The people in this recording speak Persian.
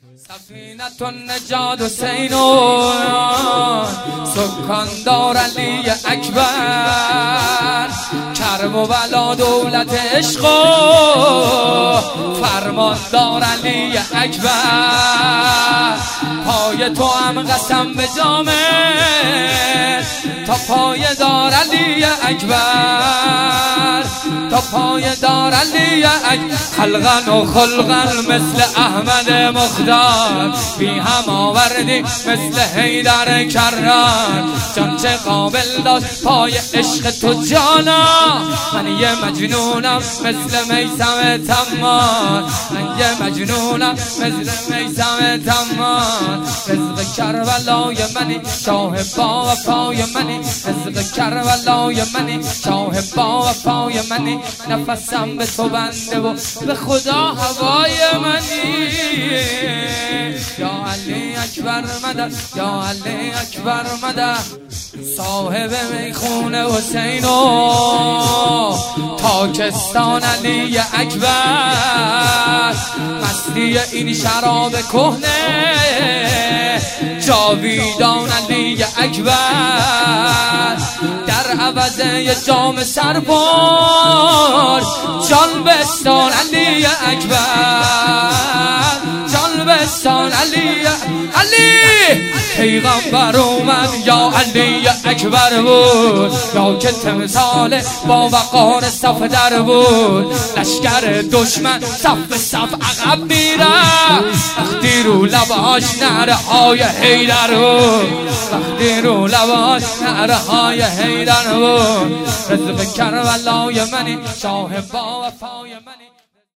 سفینة النجات حسین سکاندار علی اکبر کرم و بلا دولت عشق فرماندار علی اکبر پای تو هم قسم به جامه تا پای دار علی اکبر تا پای دار علی اکبر خلقا و خلقا مثل احمد مختار بی هم آوردی مثل حیدر کرار جان چه قابل داشت پای عشق تو جانا من یه مجنونم مثل میثم تمام من یه مجنونم مثل میثم تمام رزق کربلای منی شاه با وفای منی رزق کربلای منی شاه با وفای منی نفسم به تو بنده و به خدا هوای منی یا علی اکبر مدد یا علی اکبر مدد صاحب میخونه حسین و تاکستان علی اکبر مستی این شراب کهنه جاویدان علی اکبر در عوض یه جام سربار جان بستان علی اکبر جان بستان علی پیغمبر اومد یا علی اکبر بود یا که تمثال با وقار صف در بود لشکر دشمن صف عقب میره وقتی رو لباش نعره های حیدر بود وقتی رو لباش نعره های حیدر بود رزق کربلای منی شاه با وفای منی